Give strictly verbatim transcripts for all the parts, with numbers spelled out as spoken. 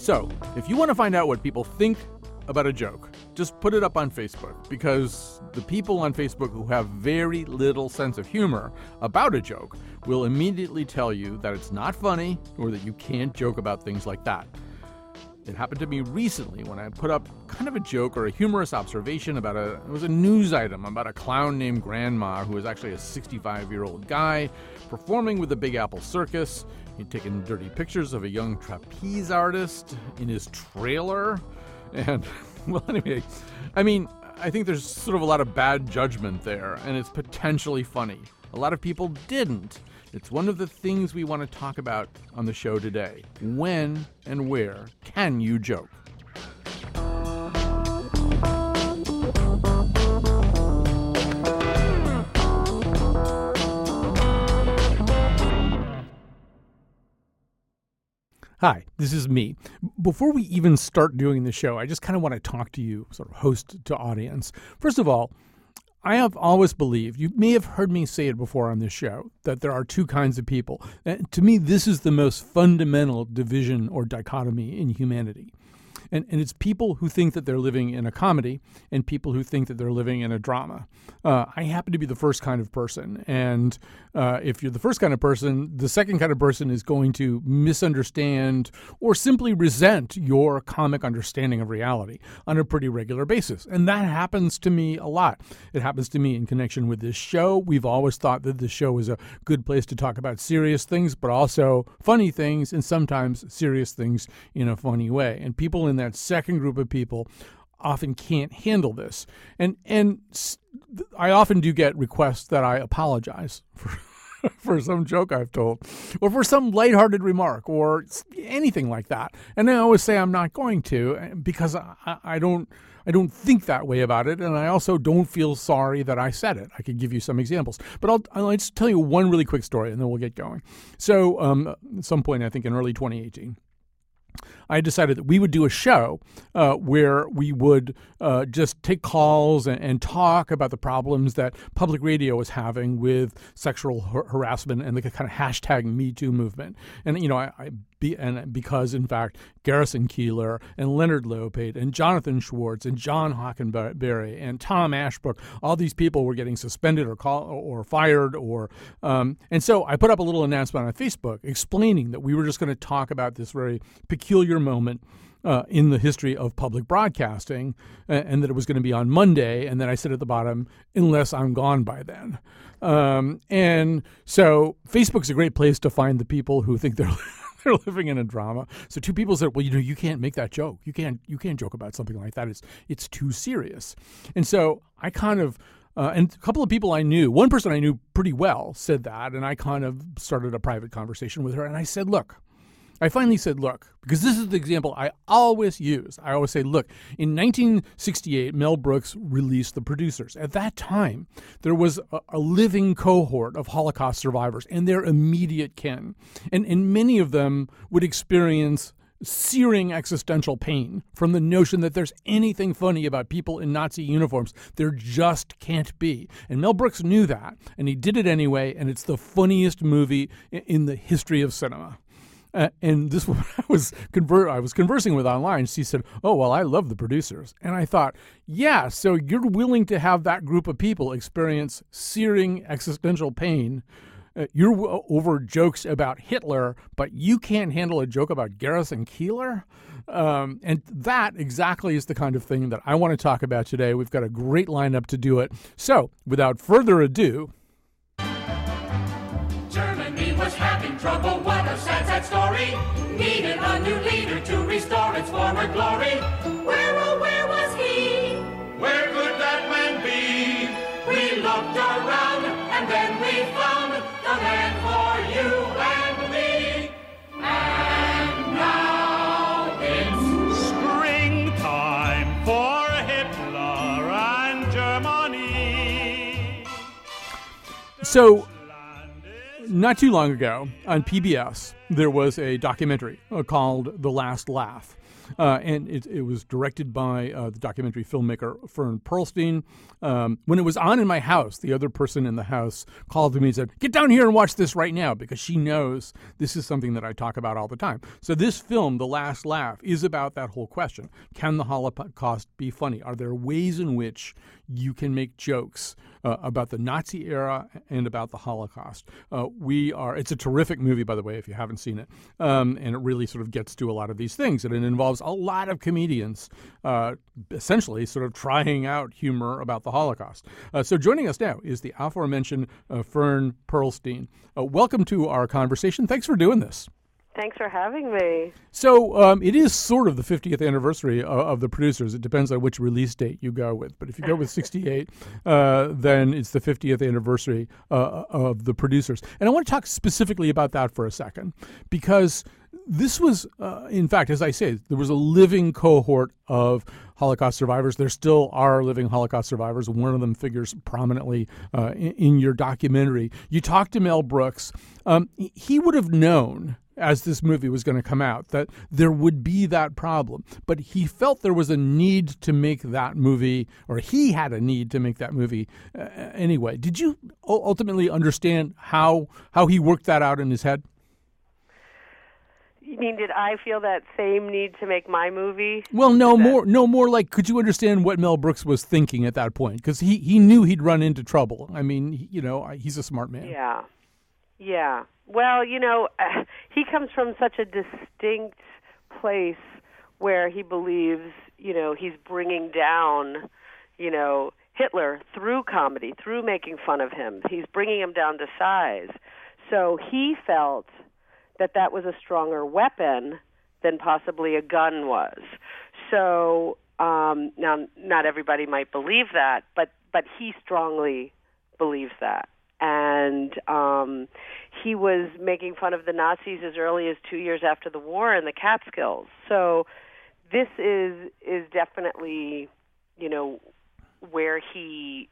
So, if you want to find out what people think about a joke, just put it up on Facebook, because the people on Facebook who have very little sense of humor about a joke will immediately tell you that it's not funny or that you can't joke about things like that. It happened to me recently when I put up kind of a joke or a humorous observation about a, it was a news item about a clown named Grandma, who was actually a sixty-five-year-old guy performing with the Big Apple Circus. He'd taken dirty pictures of a young trapeze artist in his trailer. And, well, anyway, I mean, I think there's sort of a lot of bad judgment there, and it's potentially funny. A lot of people didn't. It's one of the things we want to talk about on the show today. When and where can you joke? Hi, this is me. Before we even start doing the show, I just kind of want to talk to you, sort of host to audience. First of all, I have always believed, you may have heard me say it before on this show, that there are two kinds of people. And to me, this is the most fundamental division or dichotomy in humanity. And, and it's people who think that they're living in a comedy and people who think that they're living in a drama. Uh, I happen to be the first kind of person. And uh, if you're the first kind of person, the second kind of person is going to misunderstand or simply resent your comic understanding of reality on a pretty regular basis. And that happens to me a lot. It happens to me in connection with this show. We've always thought that this show is a good place to talk about serious things, but also funny things, and sometimes serious things in a funny way. And people in that that second group of people often can't handle this. And and I often do get requests that I apologize for, for some joke I've told, or for some lighthearted remark, or anything like that. And I always say I'm not going to, because I, I don't I don't think that way about it, and I also don't feel sorry that I said it. I could give you some examples. But I'll, I'll just tell you one really quick story, and then we'll get going. So um, at some point, I think in early twenty eighteen, I decided that we would do a show uh, where we would uh, just take calls and, and talk about the problems that public radio was having with sexual har- harassment and the kind of hashtag Me Too movement. And, you know, I, I be, and because, in fact, Garrison Keillor and Leonard Lopate and Jonathan Schwartz and John Hockenberry and Tom Ashbrook, all these people were getting suspended or call, or fired. or um, And so I put up a little announcement on Facebook explaining that we were just going to talk about this very peculiar moment uh, in the history of public broadcasting, uh, and that it was going to be on Monday. And then I said at the bottom, unless I'm gone by then. Um, and so Facebook's a great place to find the people who think they're they're living in a drama. So two people said, well, you know, you can't make that joke. You can't you can't joke about something like that. It's it's too serious. And so I kind of Uh, and a couple of people I knew, one person I knew pretty well said that, and I kind of started a private conversation with her, and I said, look, I finally said, look, because this is the example I always use. I always say, look, in nineteen sixty-eight, Mel Brooks released The Producers. At that time, there was a, a living cohort of Holocaust survivors and their immediate kin, and, and many of them would experience searing existential pain from the notion that there's anything funny about people in Nazi uniforms. There just can't be. And Mel Brooks knew that, and he did it anyway, and it's the funniest movie in the history of cinema. Uh, and this I was conver- I was conversing with online. She said, oh, well, I love The Producers. And I thought, yeah, so you're willing to have that group of people experience searing existential pain. Uh, you're w- over jokes about Hitler, but you can't handle a joke about Garrison Keillor? Um, and that exactly is the kind of thing that I want to talk about today. We've got a great lineup to do it. So, without further ado... Germany was having trouble, what a sad, sad story. Needed a new leader to restore its former glory. Where, oh, where was he? Where could that man be? We looked around, and then we found the man for you and me. And now it's springtime for Hitler and Germany. So, not too long ago on P B S, there was a documentary uh, called The Last Laugh. Uh, and it, it was directed by uh, the documentary filmmaker Fern Perlstein. Um, when it was on in my house, the other person in the house called to me and said, "Get down here and watch this right now," because she knows this is something that I talk about all the time. So this film, The Last Laugh, is about that whole question. Can the Holocaust be funny? Are there ways in which you can make jokes uh, about the Nazi era and about the Holocaust? Uh, we are. It's a terrific movie, by the way, if you haven't seen it. Um, and it really sort of gets to a lot of these things. And it involves a lot of comedians uh, essentially sort of trying out humor about the Holocaust. Uh, so joining us now is the aforementioned uh, Fern Perlstein. Uh, welcome to our conversation. Thanks for doing this. Thanks for having me. So um, it is sort of the fiftieth anniversary of, of The Producers. It depends on which release date you go with. But if you go with sixty-eight, uh, then it's the fiftieth anniversary uh, of The Producers. And I want to talk specifically about that for a second, because this was, uh, in fact, as I say, there was a living cohort of Holocaust survivors. There still are living Holocaust survivors. One of them figures prominently uh, in, in your documentary. You talked to Mel Brooks. Um, he would have known, as this movie was going to come out, that there would be that problem. But he felt there was a need to make that movie, or he had a need to make that movie uh, anyway. Did you ultimately understand how how he worked that out in his head? You mean, did I feel that same need to make my movie? Well, no, that... more no more like, could you understand what Mel Brooks was thinking at that point? Because he, he knew he'd run into trouble. I mean, you know, he's a smart man. Yeah. Yeah. Well, you know, uh, he comes from such a distinct place where he believes, you know, he's bringing down, you know, Hitler through comedy, through making fun of him. He's bringing him down to size. So he felt that that was a stronger weapon than possibly a gun was. So um, now, not everybody might believe that, but but he strongly believes that. And um, he was making fun of the Nazis as early as two years after the war in the Catskills. So this is is definitely, you know, where he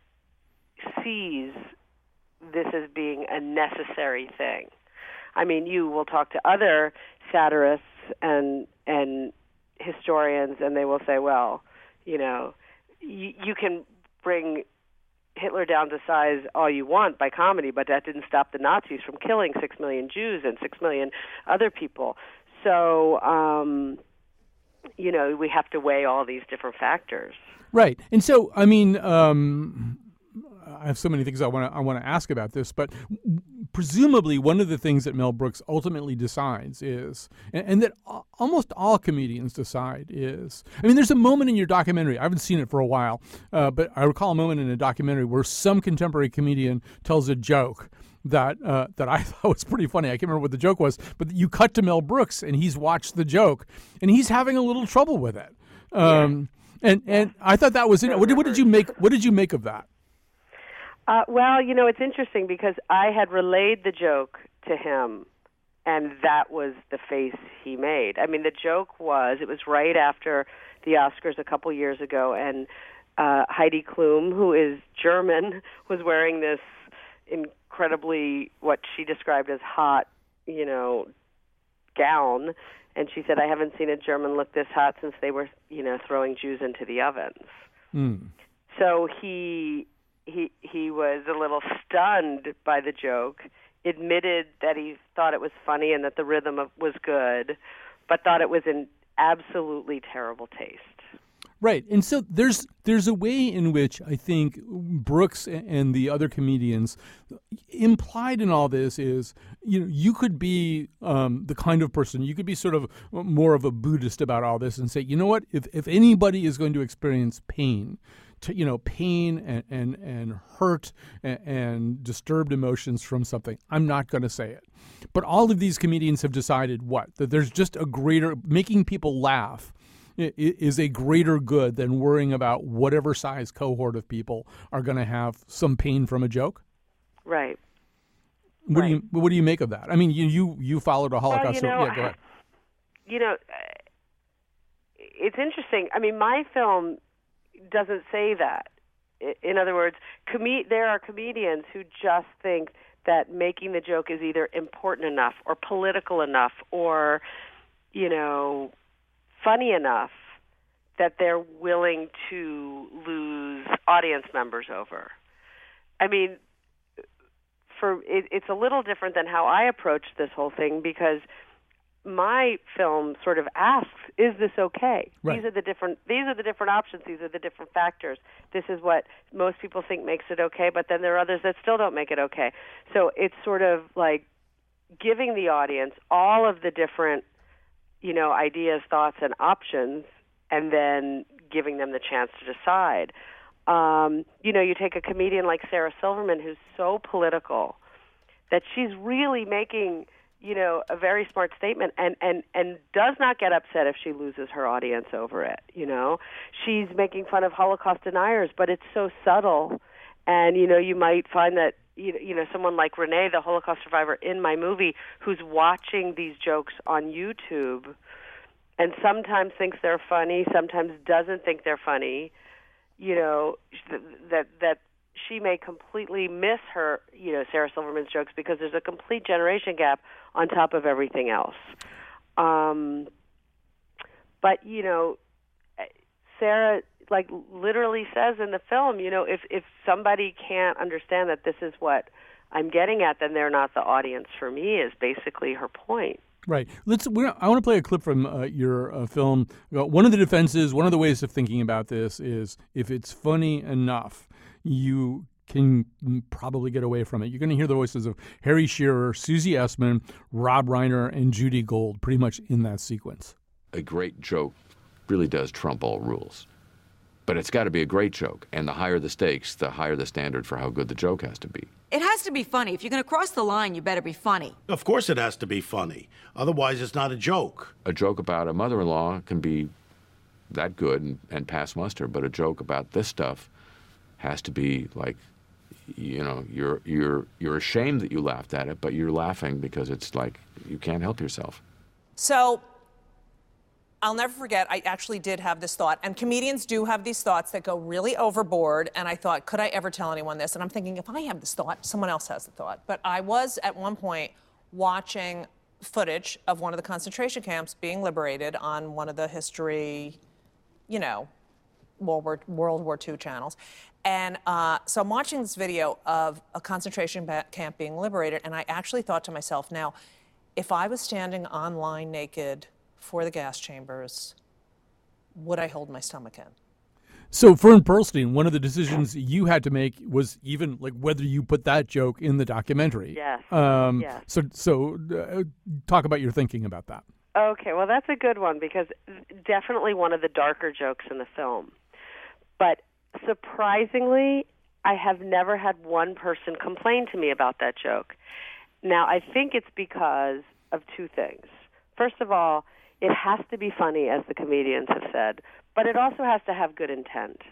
sees this as being a necessary thing. I mean, you will talk to other satirists and and historians, and they will say, well, you know, y- you can bring Hitler down to size all you want by comedy, but that didn't stop the Nazis from killing six million Jews and six million other people. So, um, you know, we have to weigh all these different factors. Right. And so, I mean, um, I have so many things I want to I want to ask about this, but presumably one of the things that Mel Brooks ultimately decides is, and, and that almost all comedians decide is, I mean, there's a moment in your documentary, I haven't seen it for a while, uh, but I recall a moment in a documentary where some contemporary comedian tells a joke that uh, that I thought was pretty funny. I can't remember what the joke was, but you cut to Mel Brooks and he's watched the joke and he's having a little trouble with it. Um, yeah. And and I thought that was, what did, what did you make? What did you make of that? Uh, well, you know, it's interesting because I had relayed the joke to him, and that was the face he made. I mean, the joke was, it was right after the Oscars a couple years ago, and uh, Heidi Klum, who is German, was wearing this incredibly, what she described as hot, you know, gown, and she said, I haven't seen a German look this hot since they were, you know, throwing Jews into the ovens. Mm. So he... He he was a little stunned by the joke, admitted that he thought it was funny and that the rhythm of, was good, but thought it was in absolutely terrible taste. Right. And so there's there's a way in which I think Brooks and the other comedians, implied in all this is, you know, you could be um, the kind of person, you could be sort of more of a Buddhist about all this and say, you know what, if if anybody is going to experience pain, to, you know, pain and, and, and hurt and, and disturbed emotions from something, I'm not going to say it. But all of these comedians have decided what? That there's just a greater, making people laugh is a greater good than worrying about whatever size cohort of people are going to have some pain from a joke. Right. What right. do you What do you make of that? I mean, you you, you followed a Holocaust. Well, you know, yeah, go ahead. You know, it's interesting. I mean, my film doesn't say that. In other words, com- there are comedians who just think that making the joke is either important enough or political enough or, you know, funny enough that they're willing to lose audience members over. I mean, for it, it's a little different than how I approached this whole thing, because my film sort of asks, is this okay? Right. These are the different these are the different options, these are the different factors. This is what most people think makes it okay, but then there are others that still don't make it okay. So it's sort of like giving the audience all of the different, you know, ideas, thoughts, and options, and then giving them the chance to decide. Um, you know, you take a comedian like Sarah Silverman, who's so political that she's really making, you know, a very smart statement, and, and, and does not get upset if she loses her audience over it, you know. She's making fun of Holocaust deniers, but it's so subtle. And, you know, you might find that, you you know, someone like Renee, the Holocaust survivor in my movie, who's watching these jokes on YouTube and sometimes thinks they're funny, sometimes doesn't think they're funny, you know, that that she may completely miss her, you know, Sarah Silverman's jokes because there's a complete generation gap on top of everything else. Um, but, you know, Sarah, like, literally says in the film, you know, if, if somebody can't understand that this is what I'm getting at, then they're not the audience for me, is basically her point. Right. Let's. We're, I want to play a clip from uh, your uh, film. One of the defenses, one of the ways of thinking about this is if it's funny enough, you can probably get away from it. You're going to hear the voices of Harry Shearer, Susie Essman, Rob Reiner, and Judy Gold pretty much in that sequence. A great joke really does trump all rules. But it's got to be a great joke. And the higher the stakes, the higher the standard for how good the joke has to be. It has to be funny. If you're going to cross the line, you better be funny. Of course it has to be funny. Otherwise, it's not a joke. A joke about a mother-in-law can be that good and, and pass muster, but a joke about this stuff has to be like, you know, you're you're you're ashamed that you laughed at it, but you're laughing because it's like you can't help yourself. So I'll never forget, I actually did have this thought, and comedians do have these thoughts that go really overboard, and I thought, could I ever tell anyone this? And I'm thinking, if I have this thought, someone else has the thought. But I was, at one point, watching footage of one of the concentration camps being liberated on one of the history, you know, World War, World War Two channels. And uh, so I'm watching this video of a concentration camp being liberated, and I actually thought to myself, now, if I was standing online naked for the gas chambers, would I hold my stomach in? So, Fern Pearlstein, one of the decisions you had to make was even like whether you put that joke in the documentary. Yes. Um, yes. So, so uh, talk about your thinking about that. Okay, well, that's a good one because definitely one of the darker jokes in the film. But surprisingly, I have never had one person complain to me about that joke. Now, I think it's because of two things. First of all, it has to be funny, as the comedians have said, but it also has to have good intent.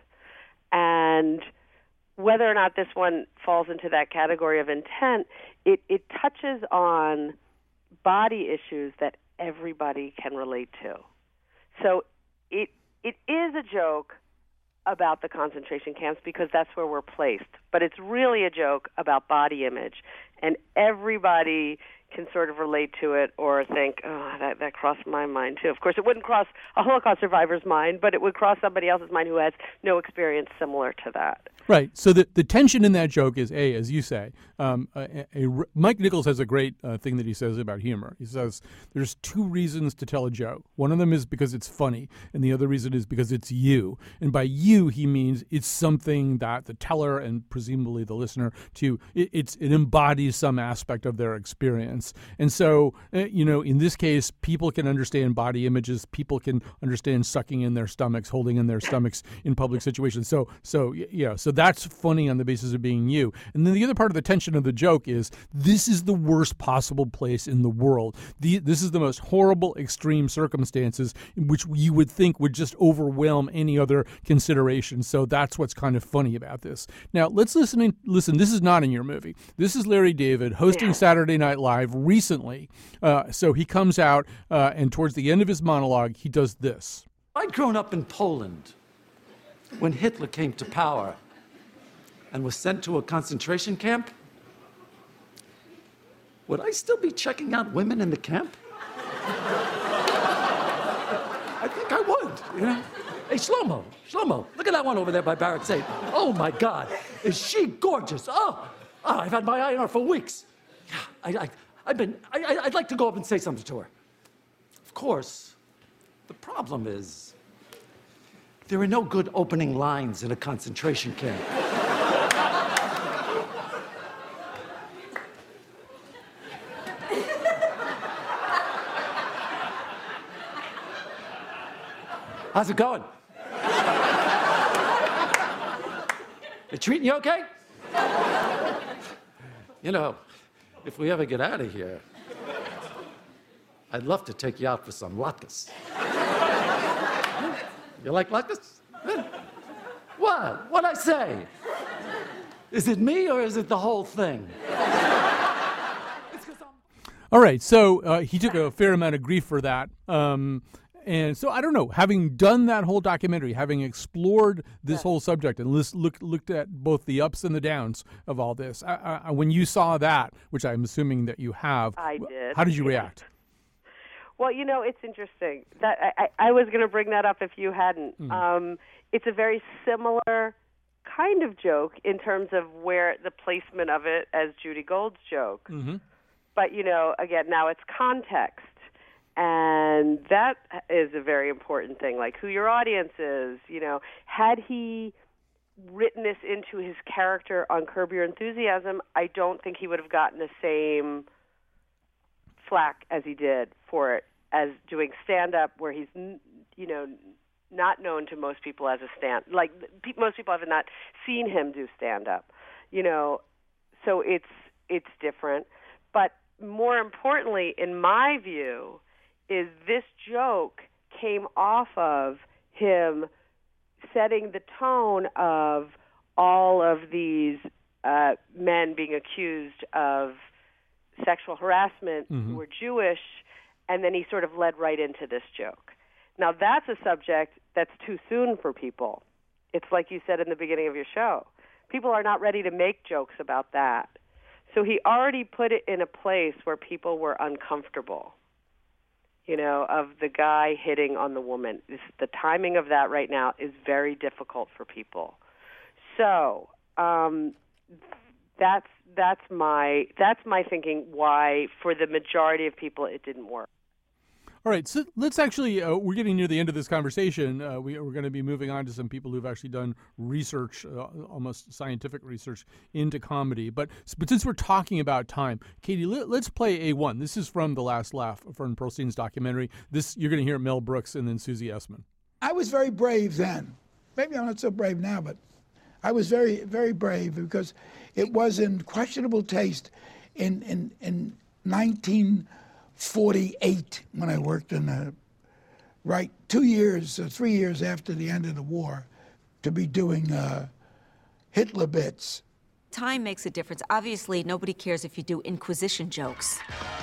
And whether or not this one falls into that category of intent, it, it touches on body issues that everybody can relate to. So it it is a joke about the concentration camps because that's where we're placed, but it's really a joke about body image, and everybody can sort of relate to it or think, oh, that, that crossed my mind too. Of course, it wouldn't cross a Holocaust survivor's mind, but it would cross somebody else's mind who has no experience similar to that. Right. So the, the tension in that joke is, A, as you say, um, a, a, a, Mike Nichols has a great uh, thing that he says about humor. He says there's two reasons to tell a joke. One of them is because it's funny, and the other reason is because it's you. And by you, he means it's something that the teller and presumably the listener, to it, it's it embodies some aspect of their experience. And so, uh, you know, in this case, people can understand body images. People can understand sucking in their stomachs, holding in their stomachs in public situations. So, so yeah, so that's funny on the basis of being you. And then the other part of the tension of the joke is this is the worst possible place in the world. The, this is the most horrible, extreme circumstances in which you would think would just overwhelm any other consideration. So that's what's kind of funny about this. Now, let's listen. In, listen, this is not in your movie. This is Larry David hosting yeah. Saturday Night Live recently. Uh, so he comes out, uh, and towards the end of his monologue, he does this. I'd grown up in Poland when Hitler came to power and was sent to a concentration camp. would I still be checking out women in the camp? I think I would, you know? Hey, Shlomo, Shlomo, look at that one over there by Barracks eight. Oh, my God, is she gorgeous? Oh, oh I've had my eye on her for weeks. I, I, I've been, I, I'd like to go up and say something to her. Of course, the problem is there are no good opening lines in a concentration camp. How's it going? They treating you okay? You know, if we ever get out of here, I'd love to take you out for some latkes. You like latkes? What? What'd I say? Is it me or is it the whole thing? All right, so uh, he took a fair amount of grief for that. Um, and so I don't know, having done that whole documentary, having explored this yeah. whole subject and list, look, looked at both the ups and the downs of all this, uh, uh, when you saw that, which I'm assuming that you have, I did. How did you react? Well, you know, it's interesting. That I, I was going to bring that up if you hadn't. Mm-hmm. Um, it's a very similar kind of joke in terms of where the placement of it as Judy Gold's joke. Mm-hmm. But, you know, again, now it's context. And that is a very important thing, like who your audience is. You know, had he written this into his character on Curb Your Enthusiasm, I don't think he would have gotten the same flack as he did for it as doing stand-up, where he's, you know, not known to most people as a stand. Like pe- most people have not seen him do stand-up, you know. So it's it's different. But more importantly, in my view, is this joke came off of him setting the tone of all of these uh, men being accused of sexual harassment mm-hmm. who were Jewish, and then he sort of led right into this joke. Now, that's a subject that's too soon for people. It's like you said in the beginning of your show. People are not ready to make jokes about that. So he already put it in a place where people were uncomfortable, you know, of the guy hitting on the woman. This, the timing of that right now is very difficult for people. So um, that's that's my that's my thinking why for the majority of people it didn't work. All right, so let's actually, uh, we're getting near the end of this conversation. Uh, we, we're going to be moving on to some people who've actually done research, uh, almost scientific research into comedy. But, but since we're talking about time, Katie, let, let's play A one. This is from The Last Laugh, Fern Pearlstein's documentary. This you're going to hear Mel Brooks and then Susie Essman. I was very brave then. Maybe I'm not so brave now, but I was very, very brave because it was in questionable taste in, in, in nineteen forty-eight when I worked in a, right, two years, uh, three years after the end of the war, to be doing uh, Hitler bits. Time makes a difference. Obviously, nobody cares if you do Inquisition jokes.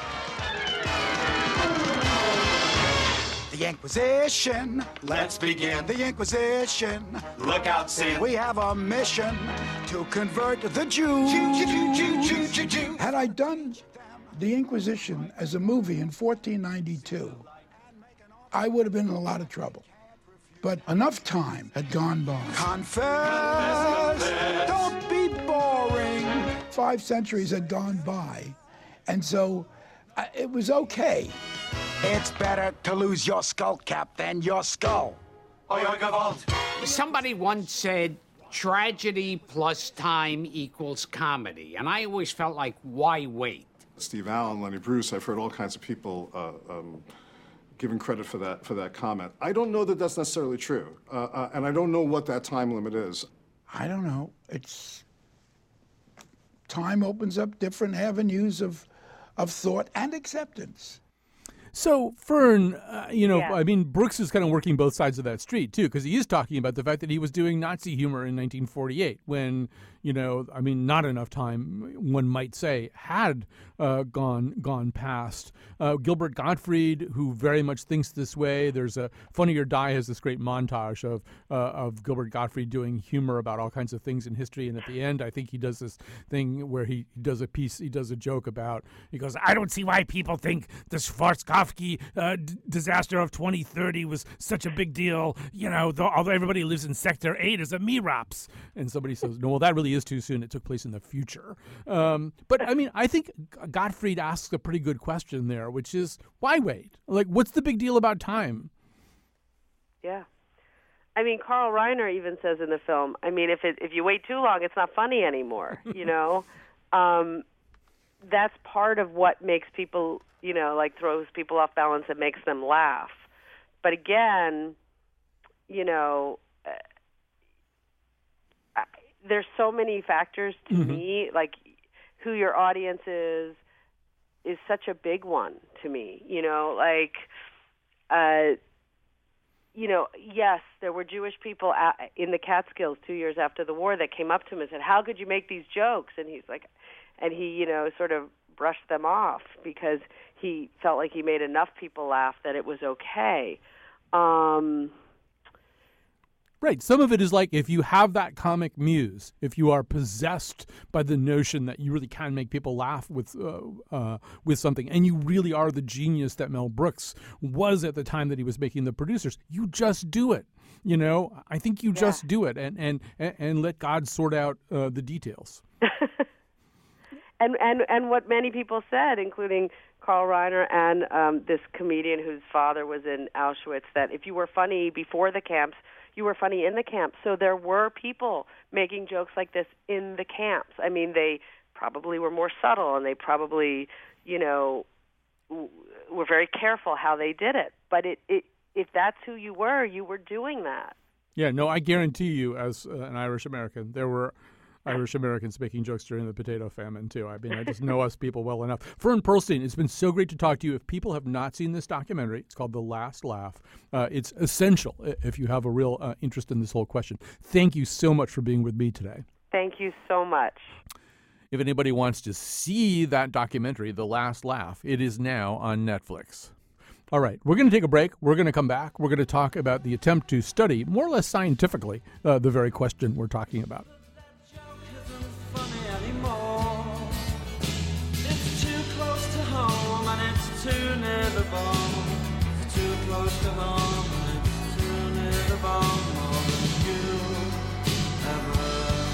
The Inquisition. Let's begin. The Inquisition. Look out, Sid. We have a mission to convert the Jews. Jew, Jew, Jew, Jew, Jew, Jew. Had I done The Inquisition as a movie in fourteen ninety-two, I would have been in a lot of trouble. But enough time had gone by. Confess, don't be boring. Five centuries had gone by, and so uh, it was okay. It's better to lose your skull cap than your skull. Somebody once said, tragedy plus time equals comedy, and I always felt like, why wait? Steve Allen, Lenny Bruce, I've heard all kinds of people uh, um, giving credit for that for that comment. I don't know that that's necessarily true, uh, uh, and I don't know what that time limit is. I don't know. It's time opens up different avenues of of thought and acceptance. So, Fern, uh, you know, Yeah. I mean, Brooks is kind of working both sides of that street, too, because he is talking about the fact that he was doing Nazi humor in nineteen forty-eight when, you know, I mean, not enough time, one might say, had uh, gone gone past. Uh, Gilbert Gottfried, who very much thinks this way, there's a Funny or Die has this great montage of uh, of Gilbert Gottfried doing humor about all kinds of things in history, and at the end, I think he does this thing where he does a piece, he does a joke about, he goes, I don't see why people think the Schwarzkopf uh, d- disaster of twenty thirty was such a big deal, you know, though, although everybody lives in Sector eight as a Merops. And somebody says, no, well, that really is too soon. It took place in the future. Um, but, I mean, I think Gottfried asks a pretty good question there, which is, why wait? Like, what's the big deal about time? Yeah. I mean, Carl Reiner even says in the film, I mean, if it, if you wait too long, it's not funny anymore, you know? um, that's part of what makes people, you know, like throws people off balance and makes them laugh. But again, you know, uh, I, there's so many factors to mm-hmm. me, like who your audience is, is such a big one to me, you know, like, uh, you know, yes, there were Jewish people at, in the Catskills two years after the war that came up to him and said, how could you make these jokes? And he's like, and he, you know, sort of brushed them off because he felt like he made enough people laugh that it was okay. Um, right. Some of it is like if you have that comic muse, if you are possessed by the notion that you really can make people laugh with uh, uh, with something, and you really are the genius that Mel Brooks was at the time that he was making The Producers, you just do it. You know, I think you yeah. just do it and, and, and let God sort out uh, the details. And, and and what many people said, including Carl Reiner and um, this comedian whose father was in Auschwitz, that if you were funny before the camps, you were funny in the camps. So there were people making jokes like this in the camps. I mean, they probably were more subtle, and they probably, you know, w- were very careful how they did it. But it, it if that's who you were, you were doing that. Yeah, no, I guarantee you, as uh, an Irish American, there were Irish Americans making jokes during the potato famine, too. I mean, I just know us people well enough. Fern Pearlstein, it's been so great to talk to you. If people have not seen this documentary, it's called The Last Laugh. Uh, it's essential if you have a real uh, interest in this whole question. Thank you so much for being with me today. Thank you so much. If anybody wants to see that documentary, The Last Laugh, it is now on Netflix. All right, we're going to take a break. We're going to come back. We're going to talk about the attempt to study, more or less scientifically, uh, the very question we're talking about. Too near the bone, it's too close to home, and it's too near the bone, more than you ever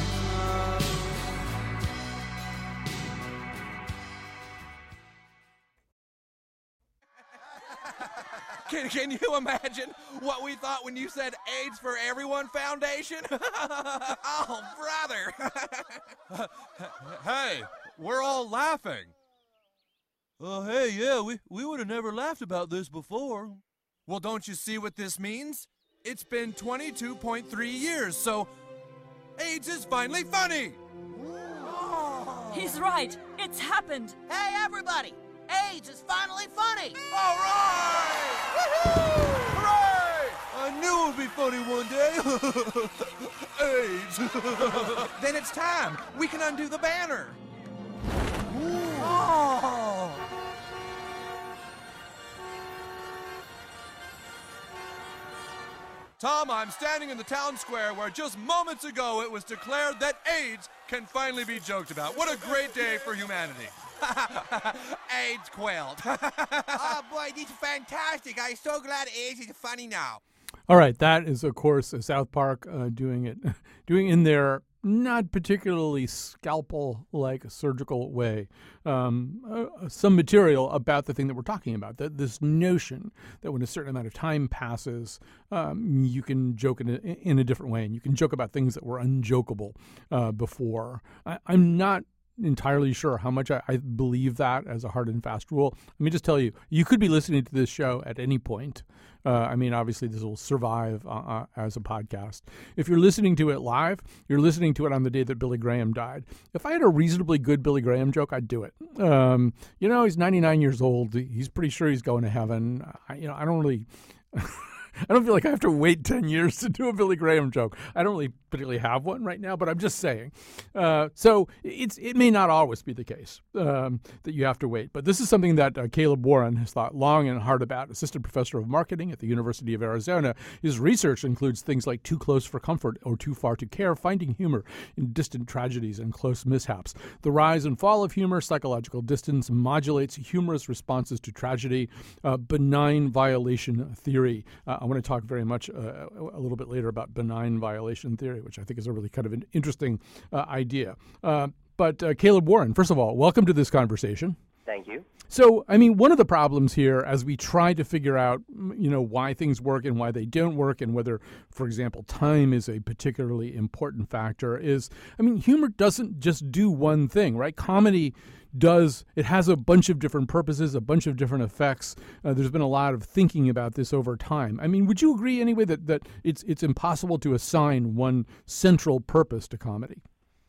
know. Can, can you imagine what we thought when you said AIDS for Everyone Foundation? Oh, brother. Hey, we're all laughing. Oh, uh, hey, yeah, we, we would have never laughed about this before. Well, don't you see what this means? It's been twenty-two point three years, so AIDS is finally funny! He's right. It's happened. Hey, everybody! AIDS is finally funny! All right! Woohoo! Hooray! I knew it would be funny one day. AIDS! Then it's time. We can undo the banner. Oh. Tom, I'm standing in the town square where just moments ago it was declared that AIDS can finally be joked about. What a great day for humanity. AIDS quailed. Oh, boy, this is fantastic. I'm so glad AIDS is funny now. All right, that is, of course, South Park uh, doing it, doing in their not particularly scalpel-like surgical way, um, uh, some material about the thing that we're talking about, that this notion that when a certain amount of time passes, um, you can joke in a, in a different way, and you can joke about things that were unjokeable uh, before. I, I'm not entirely sure how much I, I believe that as a hard and fast rule. Let me just tell you, you could be listening to this show at any point. Uh, I mean, obviously, this will survive uh, uh, as a podcast. If you're listening to it live, you're listening to it on the day that Billy Graham died. If I had a reasonably good Billy Graham joke, I'd do it. Um, you know, he's ninety-nine years old. He's pretty sure he's going to heaven. I, you know, I don't really... I don't feel like I have to wait ten years to do a Billy Graham joke. I don't really particularly have one right now, but I'm just saying. Uh, so it's it may not always be the case um, that you have to wait. But this is something that uh, Caleb Warren has thought long and hard about. Assistant professor of marketing at the University of Arizona. His research includes things like too close for comfort or too far to care, finding humor in distant tragedies and close mishaps. The rise and fall of humor, psychological distance, modulates humorous responses to tragedy, uh, benign violation theory. Uh, I want to talk very much uh, a little bit later about benign violation theory, which I think is a really kind of an interesting uh, idea. Uh, but uh, Caleb Warren, first of all, welcome to this conversation. Thank you. So, I mean, one of the problems here as we try to figure out, you know, why things work and why they don't work and whether, for example, time is a particularly important factor is, I mean, humor doesn't just do one thing, right? Comedy does, it has a bunch of different purposes, a bunch of different effects. Uh, there's been a lot of thinking about this over time. I mean, would you agree anyway that, that it's it's impossible to assign one central purpose to comedy?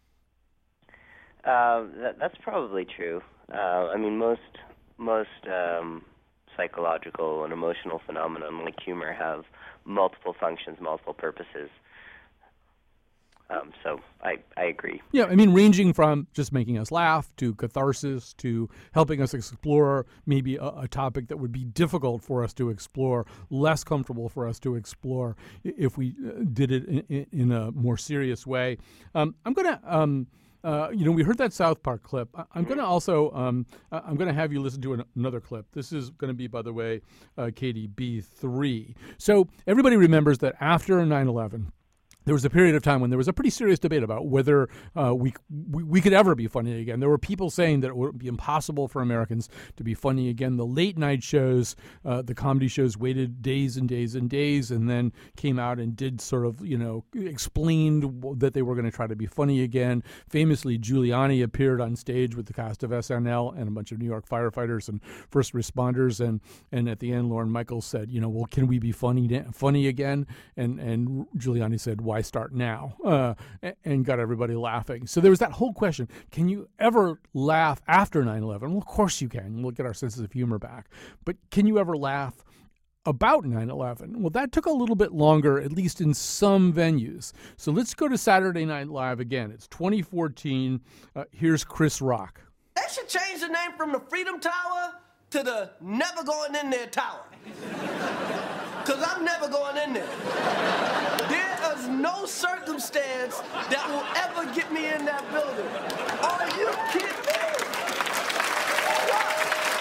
Uh, that, that's probably true. Uh, I mean, most most um, psychological and emotional phenomena like humor have multiple functions, multiple purposes. Um, so I, I agree. Yeah, I mean, ranging from just making us laugh to catharsis to helping us explore maybe a, a topic that would be difficult for us to explore, less comfortable for us to explore if we did it in, in a more serious way. Um, I'm going to... Um, Uh, you know, we heard that South Park clip. I- I'm going to also, um, I- I'm going to have you listen to an- another clip. This is going to be, by the way, uh, K D B three. So everybody remembers that after nine eleven, there was a period of time when there was a pretty serious debate about whether uh, we, we we could ever be funny again. There were people saying that it would be impossible for Americans to be funny again. The late night shows, uh, the comedy shows, waited days and days and days, and then came out and did sort of, you know, explained that they were going to try to be funny again. Famously, Giuliani appeared on stage with the cast of S N L and a bunch of New York firefighters and first responders, and and at the end, Lorne Michaels said, you know, well, can we be funny funny again? And and Giuliani said, why start now? Uh, and got everybody laughing. So there was that whole question, can you ever laugh after nine eleven? Well, of course you can. We'll get our senses of humor back. But can you ever laugh about nine eleven? Well, that took a little bit longer, at least in some venues. So let's go to Saturday Night Live again. It's twenty fourteen. Uh, here's Chris Rock. They should change the name from the Freedom Tower to the Never Going In There Tower. Because I'm never going in there. There is no circumstance that will ever get me in that building. Are you kidding me? What?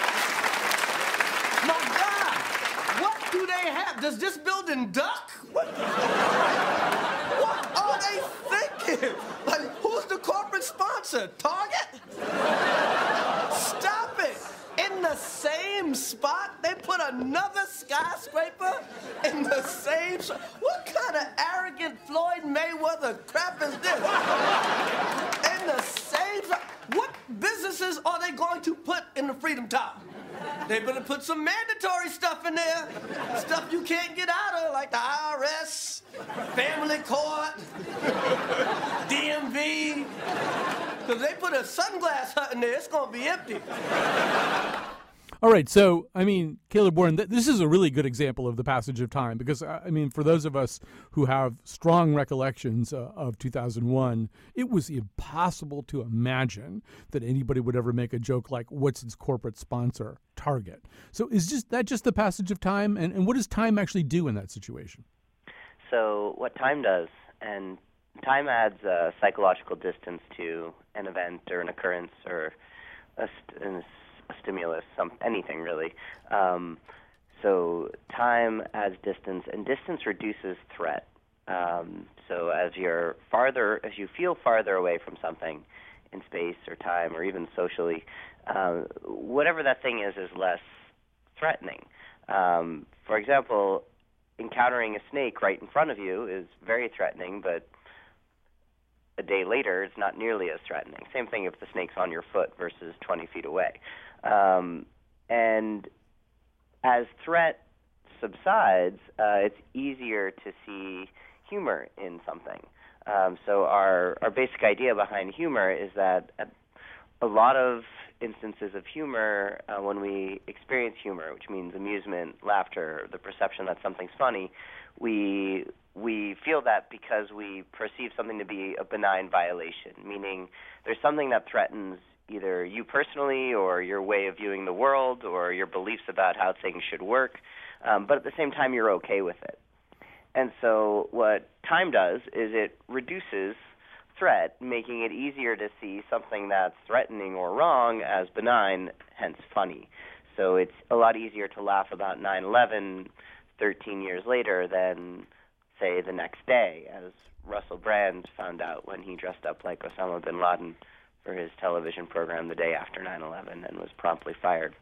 My God, what do they have? Does this building duck? What, what are they thinking? Like, who's the corporate sponsor? Target? Stop it. In the same spot, they put another skyscraper in the same spot. What kind of arrogant Floyd Mayweather crap is this? In the same spot. What businesses are they going to put in the Freedom Tower? They better put some mandatory stuff in there. Stuff you can't get out of, like the I R S, family court, D M V. Because they put a sunglass hut in there, it's going to be empty. All right, so, I mean, Caleb Warren, th- this is a really good example of the passage of time because, uh, I mean, for those of us who have strong recollections uh, of two thousand one, it was impossible to imagine that anybody would ever make a joke like, what's its corporate sponsor? Target. So is just that just the passage of time? And, and what does time actually do in that situation? So what time does, and time adds a psychological distance to an event or an occurrence or a, st- a stimulus, some anything really. Um, so time adds distance, and distance reduces threat. Um, so as you're farther, as you feel farther away from something in space or time or even socially, uh, whatever that thing is is less threatening. Um, for example, encountering a snake right in front of you is very threatening, but a day later, it's not nearly as threatening. Same thing if the snake's on your foot versus twenty feet away. Um, and as threat subsides, uh, it's easier to see humor in something. Um, so our, our basic idea behind humor is that at a lot of instances of humor, uh, when we experience humor, which means amusement, laughter, the perception that something's funny, we we feel that because we perceive something to be a benign violation, meaning there's something that threatens either you personally or your way of viewing the world or your beliefs about how things should work, um, but at the same time you're okay with it. And so what time does is it reduces threat, making it easier to see something that's threatening or wrong as benign, hence funny. So it's a lot easier to laugh about nine eleven thirteen years later than, say, the next day, as Russell Brand found out when he dressed up like Osama bin Laden for his television program the day after nine eleven and was promptly fired.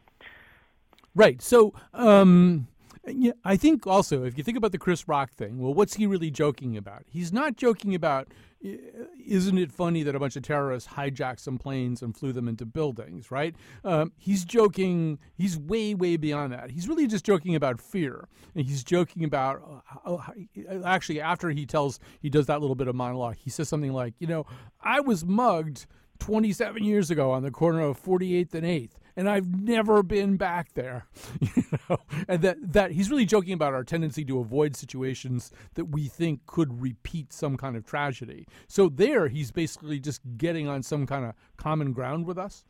Right. So um, yeah, I think also, if you think about the Chris Rock thing, well, what's he really joking about? He's not joking about, isn't it funny that a bunch of terrorists hijacked some planes and flew them into buildings, right? Um, he's joking, he's way, way beyond that. He's really just joking about fear. And he's joking about, uh, actually, after he tells, he does that little bit of monologue, he says something like, you know, I was mugged twenty-seven years ago on the corner of forty-eighth and eighth, and I've never been back there. You know, and that, that he's really joking about our tendency to avoid situations that we think could repeat some kind of tragedy. So there, he's basically just getting on some kind of common ground with us.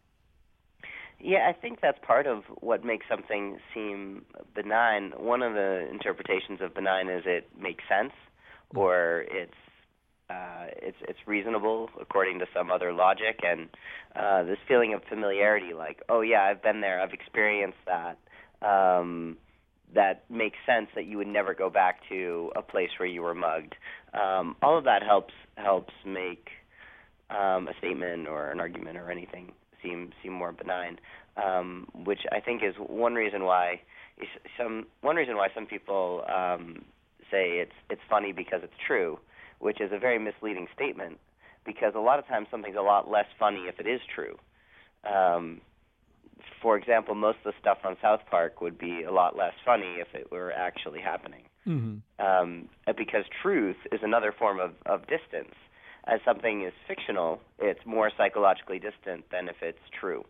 Yeah, I think that's part of what makes something seem benign. One of the interpretations of benign is it makes sense, or it's Uh, it's it's reasonable according to some other logic, and uh, this feeling of familiarity, like, oh yeah, I've been there, I've experienced that, um, that makes sense that you would never go back to a place where you were mugged. Um, all of that helps helps make um, a statement or an argument or anything seem seem more benign, um, which I think is one reason why some one reason why some people um, say it's it's funny because it's true, which is a very misleading statement, because a lot of times something's a lot less funny if it is true. Um, for example, most of the stuff on South Park would be a lot less funny if it were actually happening. Mm-hmm. Um, because truth is another form of, of distance. As something is fictional, it's more psychologically distant than if it's true.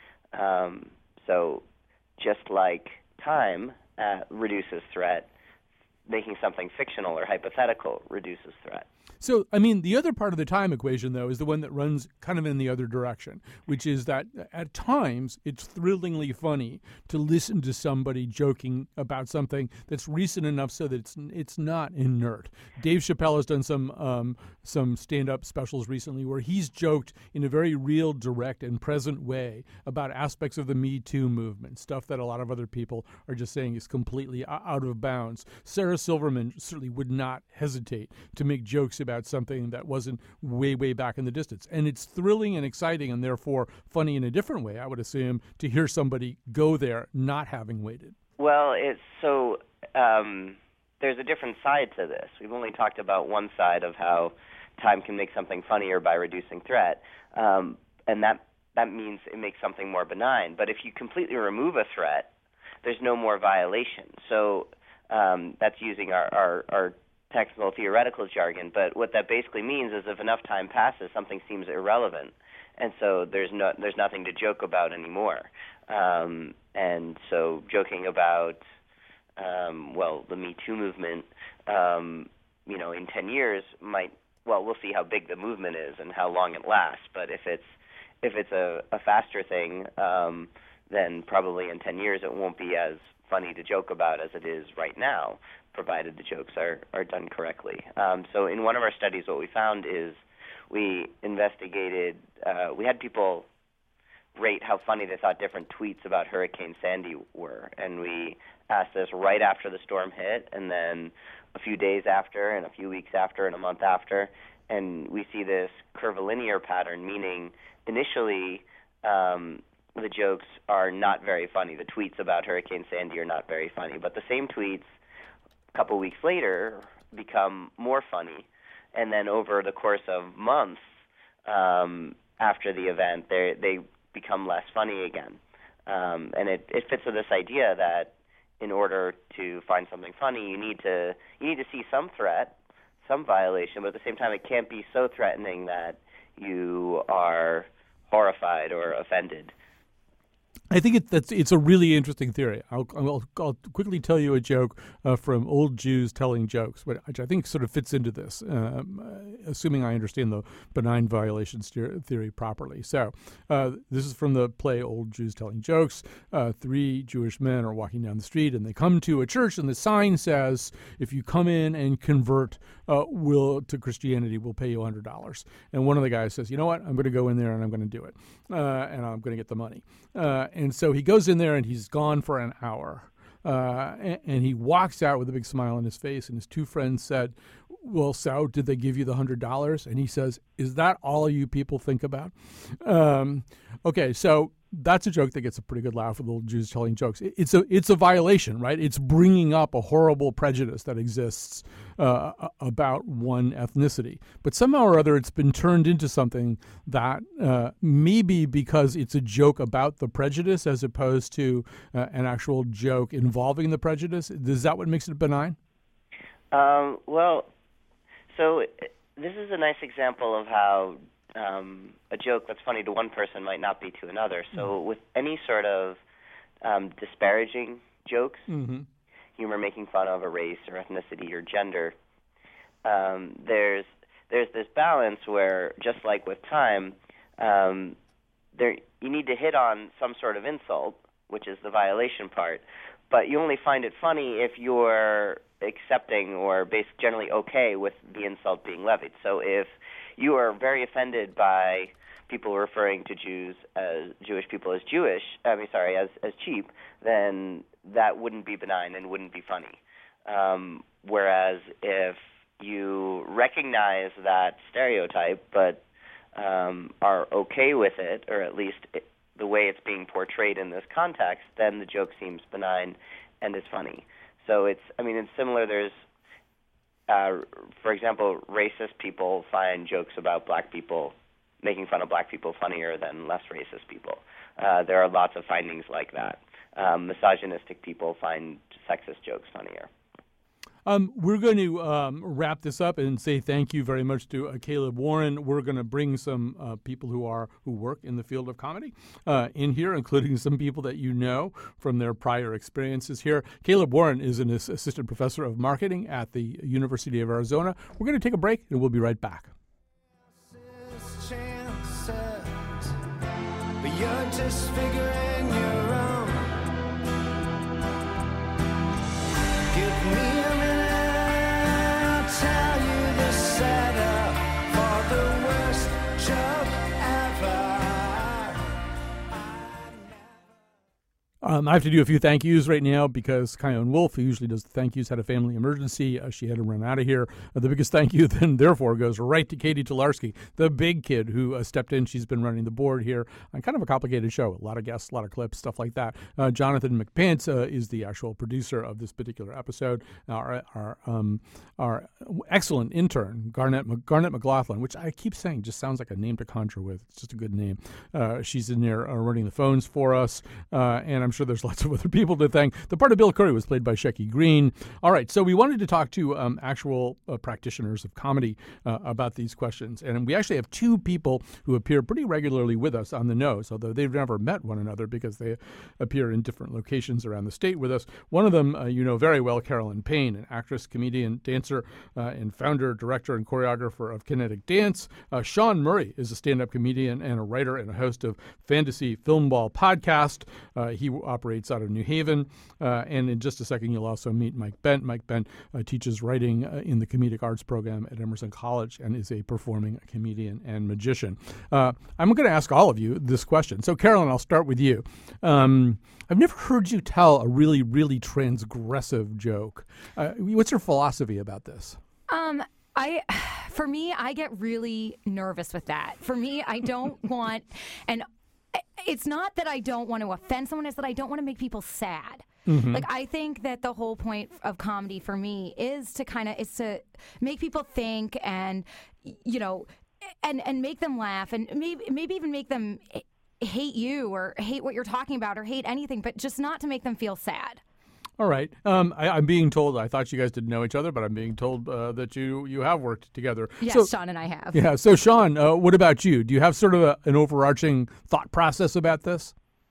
Um, so just like time uh, reduces threat, making something fictional or hypothetical reduces threat. So, I mean, the other part of the time equation, though, is the one that runs kind of in the other direction, which is that at times it's thrillingly funny to listen to somebody joking about something that's recent enough so that it's it's not inert. Dave Chappelle has done some um, some stand-up specials recently where he's joked in a very real, direct, and present way about aspects of the Me Too movement, stuff that a lot of other people are just saying is completely out of bounds. Sarah Silverman certainly would not hesitate to make jokes about something that wasn't way, way back in the distance. And it's thrilling and exciting and therefore funny in a different way, I would assume, to hear somebody go there not having waited. Well, it's so um, there's a different side to this. We've only talked about one side of how time can make something funnier by reducing threat, um, and that, that means it makes something more benign. But if you completely remove a threat, there's no more violation. So um, that's using our, our, our technical theoretical jargon, but what that basically means is if enough time passes, something seems irrelevant, and so there's no there's nothing to joke about anymore. Um, and so joking about um, well the Me Too movement, um, you know, in ten years might well we'll see how big the movement is and how long it lasts. But if it's if it's a, a faster thing, um, then probably in ten years it won't be as funny to joke about as it is right now, provided the jokes are, are done correctly. Um, so in one of our studies, what we found is we investigated, uh, we had people rate how funny they thought different tweets about Hurricane Sandy were, and we asked this right after the storm hit, and then a few days after, and a few weeks after, and a month after, and we see this curvilinear pattern, meaning initially um, the jokes are not very funny. The tweets about Hurricane Sandy are not very funny, but the same tweets a couple weeks later become more funny, and then over the course of months um, after the event, they they become less funny again. Um, and it, it fits with this idea that in order to find something funny, you need to you need to see some threat, some violation, but at the same time, it can't be so threatening that you are horrified or offended. I think it, that's it's a really interesting theory. I'll, I'll, I'll quickly tell you a joke uh, from Old Jews Telling Jokes, which I think sort of fits into this, um, uh, assuming I understand the benign violations theory properly. So uh, this is from the play Old Jews Telling Jokes. Uh, three Jewish men are walking down the street, and they come to a church, and the sign says, if you come in and convert uh, will to Christianity, we'll pay you one hundred dollars. And one of the guys says, you know what, I'm going to go in there, and I'm going to do it, uh, and I'm going to get the money. Uh, And so he goes in there and he's gone for an hour. Uh, and, and he walks out with a big smile on his face. And his two friends said, well, so did they give you the one hundred dollars? And he says, is that all you people think about? Um, okay, so that's a joke that gets a pretty good laugh with Old Jews Telling Jokes. It's a it's a violation, right? It's bringing up a horrible prejudice that exists uh, about one ethnicity. But somehow or other, it's been turned into something that uh, maybe because it's a joke about the prejudice as opposed to uh, an actual joke involving the prejudice. Is that what makes it benign? Um, well, so this is a nice example of how Um, a joke that's funny to one person might not be to another. So mm-hmm. with any sort of um, disparaging jokes, mm-hmm. humor making fun of a race or ethnicity or gender, um, there's there's this balance where, just like with time, um, there you need to hit on some sort of insult, which is the violation part, but you only find it funny if you're accepting or based generally okay with the insult being levied. So if you are very offended by people referring to Jews as Jewish people as Jewish, I mean, sorry, as as cheap, then that wouldn't be benign and wouldn't be funny. Um, whereas if you recognize that stereotype but um, are okay with it, or at least it, the way it's being portrayed in this context, then the joke seems benign and is funny. So it's, I mean, it's similar. There's Uh, for example, racist people find jokes about black people, making fun of black people, funnier than less racist people. Uh, there are lots of findings like that. Um, misogynistic people find sexist jokes funnier. Um, we're going to um, wrap this up and say thank you very much to uh, Caleb Warren. We're going to bring some uh, people who are who work in the field of comedy uh, in here, including some people that you know from their prior experiences here. Caleb Warren is an assistant professor of marketing at the University of Arizona. We're going to take a break, and we'll be right back. But you're just figuring your own. Give me a minute, I'll tell you the setup for the worst joke ever. Um, I have to do a few thank yous right now because Kyone Wolf, who usually does the thank yous, had a family emergency. Uh, she had to run out of here. Uh, the biggest thank you then, therefore, goes right to Katie Tolarski, the big kid who uh, stepped in. She's been running the board here on kind of a complicated show. A lot of guests, a lot of clips, stuff like that. Uh, Jonathan McPants uh, is the actual producer of this particular episode. Our our, um, our excellent intern, Garnett, Garnett McLaughlin, which I keep saying just sounds like a name to conjure with. It's just a good name. Uh, she's in there uh, running the phones for us, uh, and I'm sure there's lots of other people to thank. The part of Bill Curry was played by Shecky Green. All right, so we wanted to talk to um, actual uh, practitioners of comedy uh, about these questions, and we actually have two people who appear pretty regularly with us on The Nose, although they've never met one another because they appear in different locations around the state with us. One of them uh, you know very well, Carolyn Payne, an actress, comedian, dancer, uh, and founder, director, and choreographer of Kinetic Dance. Uh, Sean Murray is a stand-up comedian and a writer and a host of Fantasy Film Ball podcast. Uh, he operates out of New Haven. Uh, and in just a second, you'll also meet Mike Bent. Mike Bent uh, teaches writing uh, in the comedic arts program at Emerson College and is a performing comedian and magician. Uh, I'm going to ask all of you this question. So, Carolyn, I'll start with you. Um, I've never heard you tell a really, really transgressive joke. Uh, what's your philosophy about this? Um, I, for me, I get really nervous with that. For me, I don't want, and it's not that I don't want to offend someone, it's that I don't want to make people sad. Mm-hmm. Like, I think that the whole point of comedy for me is to kind of, is to make people think and, you know, and, and make them laugh and maybe, maybe even make them hate you or hate what you're talking about or hate anything, but just not to make them feel sad. All right. Um, I, I'm being told, I thought you guys didn't know each other, but I'm being told uh, that you, you have worked together. Yes, so, Sean and I have. Yeah. So, Sean, uh, what about you? Do you have sort of a, an overarching thought process about this?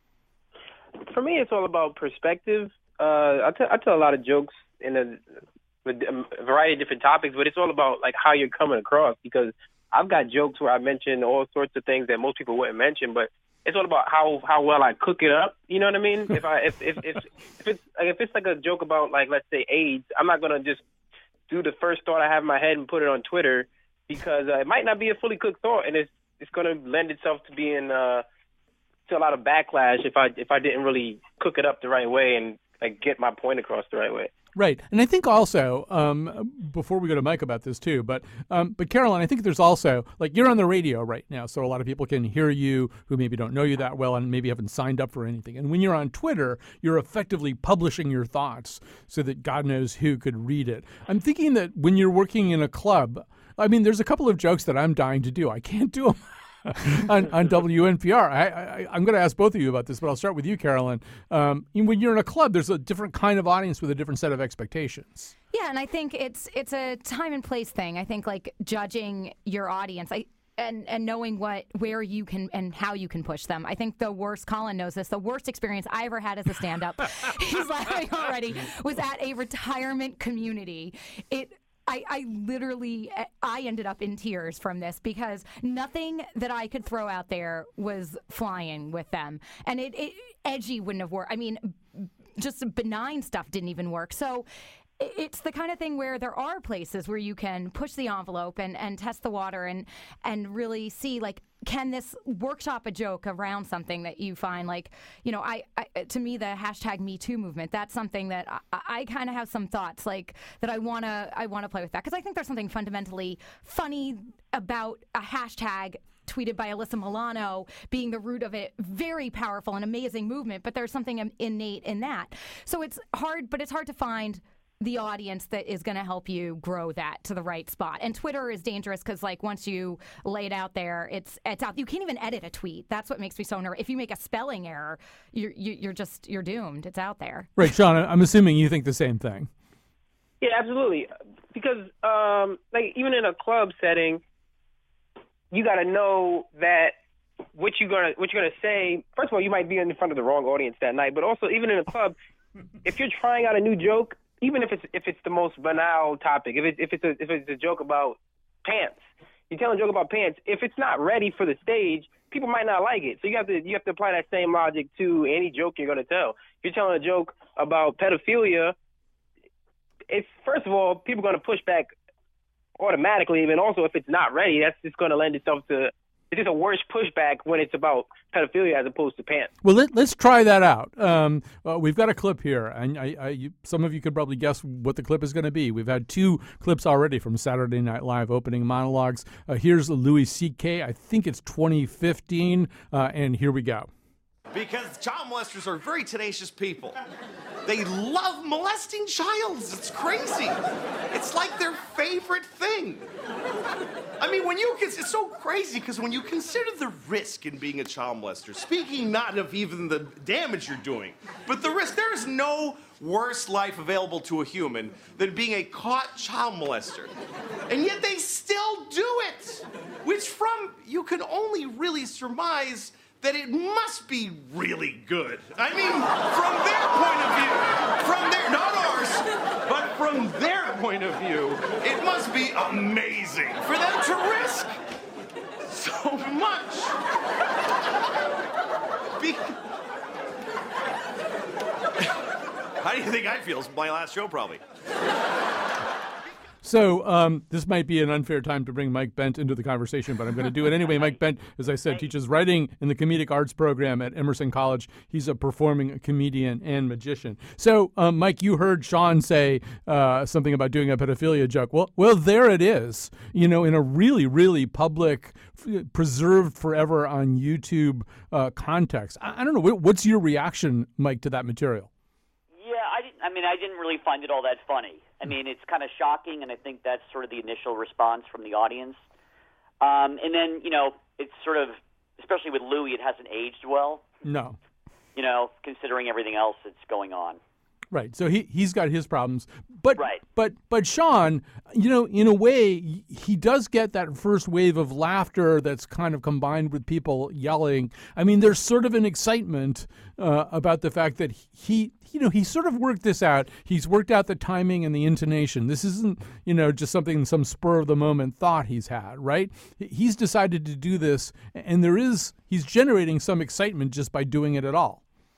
For me, it's all about perspective. Uh, I, t- I tell a lot of jokes in a, with a variety of different topics, but it's all about like how you're coming across, because I've got jokes where I mention all sorts of things that most people wouldn't mention, but it's all about how, how well I cook it up. You know what I mean? If I if if if, if it's like, if it's like a joke about, like, let's say AIDS, I'm not gonna just do the first thought I have in my head and put it on Twitter, because uh, it might not be a fully cooked thought, and it's it's gonna lend itself to being uh, to a lot of backlash if I if I didn't really cook it up the right way and like get my point across the right way. Right. And I think also, um, before we go to Mike about this too, but um, but Caroline, I think there's also, like, you're on the radio right now, so a lot of people can hear you who maybe don't know you that well and maybe haven't signed up for anything. And when you're on Twitter, you're effectively publishing your thoughts so that God knows who could read it. I'm thinking that when you're working in a club, I mean, there's a couple of jokes that I'm dying to do. I can't do them on, on W N P R. I, I, I'm going to ask both of you about this, but I'll start with you, Carolyn. Um, when you're in a club, there's a different kind of audience with a different set of expectations. Yeah, and I think it's it's a time and place thing. I think, like, judging your audience, I and and knowing what where you can and how you can push them. I think the worst, Colin knows this, the worst experience I ever had as a stand-up, he's laughing already, was at a retirement community. It I, I literally, I ended up in tears from this because nothing that I could throw out there was flying with them. And it, it edgy wouldn't have worked. I mean, just benign stuff didn't even work. So it's the kind of thing where there are places where you can push the envelope and, and test the water and, and really see, like, can this workshop a joke around something that you find, like, you know, I, I to me, the hashtag Me Too movement, that's something that I, I kind of have some thoughts, like, that I want to I want to play with that. Because I think there's something fundamentally funny about a hashtag tweeted by Alyssa Milano being the root of it. Very powerful and amazing movement, but there's something innate in that. So it's hard, but it's hard to find the audience that is going to help you grow that to the right spot. And Twitter is dangerous because, like, once you lay it out there, it's it's out. You can't even edit a tweet. That's what makes me so nervous. If you make a spelling error, you're you're just you're doomed. It's out there. Right, Sean. I'm assuming you think the same thing. Yeah, absolutely. Because um, like, even in a club setting, you got to know that what you're gonna what you're gonna say. First of all, you might be in front of the wrong audience that night. But also, even in a club, if you're trying out a new joke, even if it's if it's the most banal topic, if it, if it's a if it's a joke about pants, you tell a joke about pants. If it's not ready for the stage, people might not like it. So you have to you have to apply that same logic to any joke you're going to tell. If you're telling a joke about pedophilia, it's first of all, people are going to push back automatically. And also, if it's not ready, that's just going to lend itself to it's just a worse pushback when it's about pedophilia as opposed to pants. Well, let, let's try that out. Um, well, we've got a clip here, and I, I, you, some of you could probably guess what the clip is going to be. We've had two clips already from Saturday Night Live opening monologues. Uh, here's Louis C K. I think it's twenty fifteen, uh, and here we go. Because child molesters are very tenacious people. They love molesting childs. It's crazy. It's like their favorite thing. I mean, when you it's so crazy because when you consider the risk in being a child molester, speaking not of even the damage you're doing, but the risk, there is no worse life available to a human than being a caught child molester. And yet they still do it, which from you can only really surmise that it must be really good. I mean, from their point of view, from their, not ours, but from their point of view, it must be amazing for them to risk so much. Be- How do you think I feel? It's my last show, probably. So um, this might be an unfair time to bring Mike Bent into the conversation, but I'm going to do it anyway. Mike Bent, as I said, teaches writing in the comedic arts program at Emerson College. He's a performing comedian and magician. So, um, Mike, you heard Sean say uh, something about doing a pedophilia joke. Well, well, there it is. You know, in a really, really public, f- preserved forever on YouTube uh, context. I, I don't know. What's your reaction, Mike, to that material? Yeah, I didn't. I mean, I didn't really find it all that funny. I mean, it's kind of shocking, and I think that's sort of the initial response from the audience. Um, and then, you know, it's sort of, especially with Louis, it hasn't aged well. No. You know, considering everything else that's going on. Right. So he he's got his problems. But Right. but but Sean, you know, in a way, he does get that first wave of laughter that's kind of combined with people yelling. I mean, there's sort of an excitement uh, about the fact that he, you know, he sort of worked this out. He's worked out the timing and the intonation. This isn't, you know, just something, some spur of the moment thought he's had, right? He's decided to do this, and there is, he's generating some excitement just by doing it at all.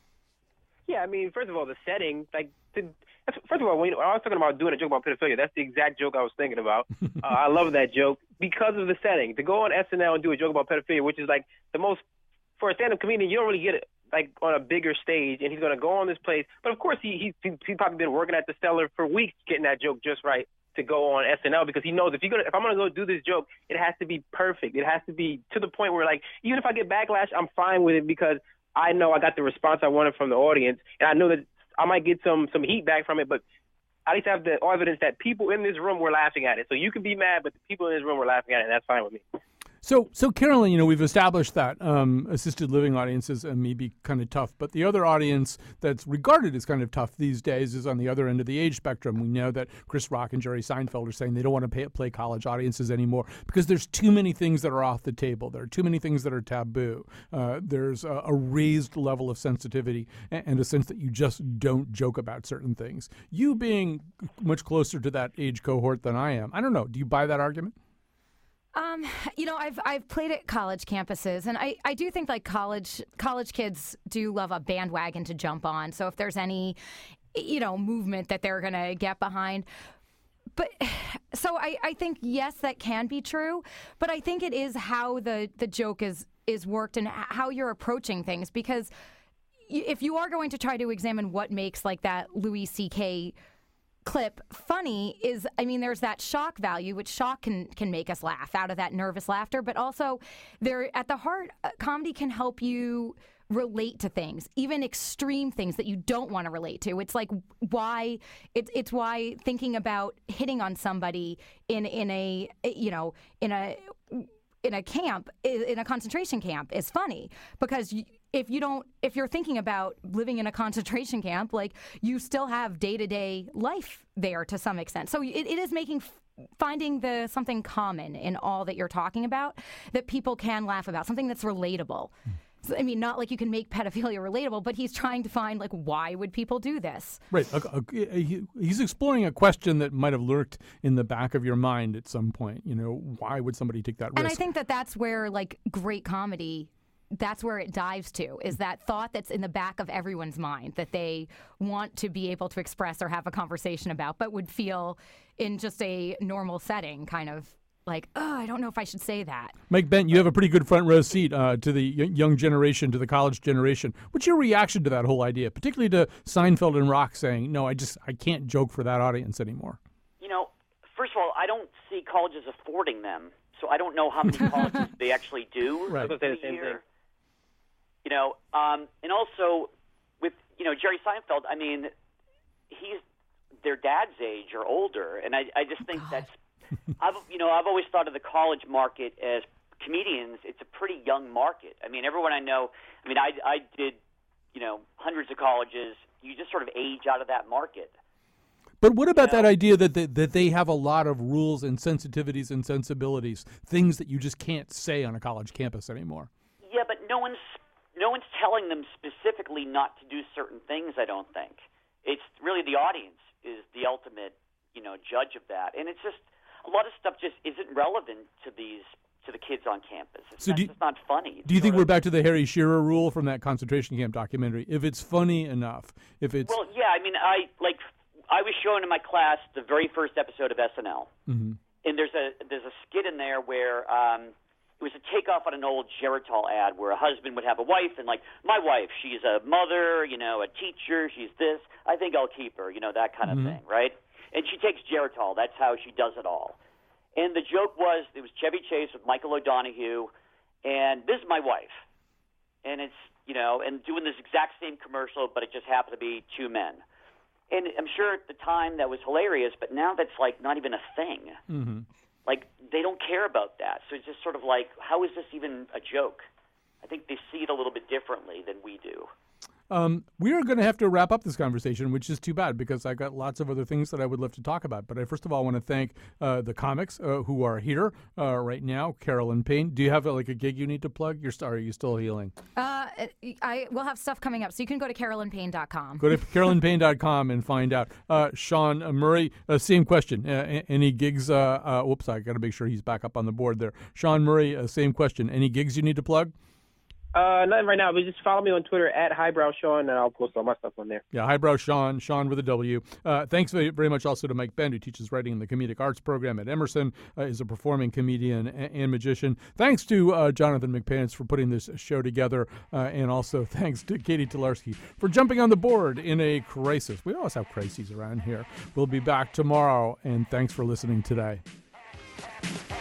Yeah, I mean, first of all, the setting, like, the, first of all, when, when I was talking about doing a joke about pedophilia, that's the exact joke I was thinking about. uh, I love that joke because of the setting. To go on S N L and do a joke about pedophilia, which is like the most, for a stand-up comedian, you don't really get it like on a bigger stage, and he's going to go on this place. But of course, he, he he's probably been working at the Stellar for weeks getting that joke just right to go on S N L, because he knows if you're gonna, if I'm gonna go do this joke, it has to be perfect. It has to be to the point where, like, even if I get backlash, I'm fine with it because I know I got the response I wanted from the audience, and I know that I might get some some heat back from it, but at least I have the evidence that people in this room were laughing at it. So you can be mad, but the people in this room were laughing at it, and that's fine with me. So, so Carolyn, you know, we've established that um, assisted living audiences uh, may be kind of tough, but the other audience that's regarded as kind of tough these days is on the other end of the age spectrum. We know that Chris Rock and Jerry Seinfeld are saying they don't want to pay, play college audiences anymore because there's too many things that are off the table. There are too many things that are taboo. Uh, there's a, a raised level of sensitivity and, and a sense that you just don't joke about certain things. You being much closer to that age cohort than I am, I don't know. Do you buy that argument? Um, you know, I've I've played at college campuses, and I, I do think like college college kids do love a bandwagon to jump on. So if there's any, you know, movement that they're gonna get behind. But so I, I think yes, that can be true, but I think it is how the, the joke is is worked and how you're approaching things, because if you are going to try to examine what makes like that Louis C K clip funny is, I mean, there's that shock value, which shock can can make us laugh out of that nervous laughter, but also there at the heart, uh, comedy can help you relate to things, even extreme things that you don't want to relate to. It's like why it's it's why thinking about hitting on somebody in in a you know in a in a camp in a concentration camp is funny, because you, if you don't, if you're thinking about living in a concentration camp, like you still have day-to-day life there to some extent. So it, it is making, finding the something common in all that you're talking about that people can laugh about, something that's relatable. So, I mean, not like you can make pedophilia relatable, but he's trying to find, like, why would people do this? Right. Uh, uh, he, he's exploring a question that might have lurked in the back of your mind at some point. You know, why would somebody take that risk? And I think that that's where, like, great comedy, that's where it dives to, is that thought that's in the back of everyone's mind that they want to be able to express or have a conversation about, but would feel in just a normal setting kind of like, oh, I don't know if I should say that. Mike Bent, you have a pretty good front row seat uh, to the y- young generation, to the college generation. What's your reaction to that whole idea, particularly to Seinfeld and Rock saying, no, I just I can't joke for that audience anymore? You know, first of all, I don't see colleges affording them, so I don't know how many colleges they actually do. Right. I was going to say the same thing. You know, um, and also with, you know, Jerry Seinfeld, I mean, he's their dad's age or older, and I, I just think God. that's, I've, you know, I've always thought of the college market as comedians. It's a pretty young market. I mean, everyone I know, I mean, I, I did, you know, hundreds of colleges. You just sort of age out of that market. But what about you know? that idea that they, that they have a lot of rules and sensitivities and sensibilities, things that you just can't say on a college campus anymore? Yeah, but no one's no one's telling them specifically not to do certain things, I don't think. It's really the audience is the ultimate, you know, judge of that. And it's just a lot of stuff just isn't relevant to these to the kids on campus. It's so not, do you, it's not funny. It's do you think of, we're back to the Harry Shearer rule from that concentration camp documentary? If it's funny enough, if it's well, yeah. I mean, I like I was showing in my class the very first episode of S N L, mm-hmm. and there's a there's a skit in there where um, it was a takeoff on an old Geritol ad where a husband would have a wife and like, my wife, she's a mother, you know, a teacher, she's this. I think I'll keep her, you know, that kind of mm-hmm. thing, right? And she takes Geritol. That's how she does it all. And the joke was, it was Chevy Chase with Michael O'Donoghue, and this is my wife. And it's, you know, and doing this exact same commercial, but it just happened to be two men. And I'm sure at the time that was hilarious, but now that's like not even a thing. Mm-hmm. Like, they don't care about that. So it's just sort of like, how is this even a joke? I think they see it a little bit differently than we do. Um, we are going to have to wrap up this conversation, which is too bad because I got lots of other things that I would love to talk about. But I first of all want to thank uh, the comics uh, who are here uh, right now. Carolyn Payne, do you have uh, like a gig you need to plug? You're sorry, are you still healing? Uh, I will have stuff coming up, so you can go to carolyn payne dot com. Go to carolyn payne dot com and find out. Uh, Sean Murray, uh, same question. Uh, any gigs? Uh, uh, whoops, I got to make sure he's back up on the board there. Sean Murray, uh, same question. Any gigs you need to plug? Uh, nothing right now, but just follow me on Twitter at Highbrow Sean, and I'll post all my stuff on there. Yeah, Highbrow Sean, Sean with a W. Uh, thanks very, very much also to Mike Bend, who teaches writing in the Comedic Arts program at Emerson, uh, is a performing comedian and, and magician. Thanks to uh, Jonathan McPants for putting this show together, uh, and also thanks to Katie Tolarski for jumping on the board in a crisis. We always have crises around here. We'll be back tomorrow, and thanks for listening today.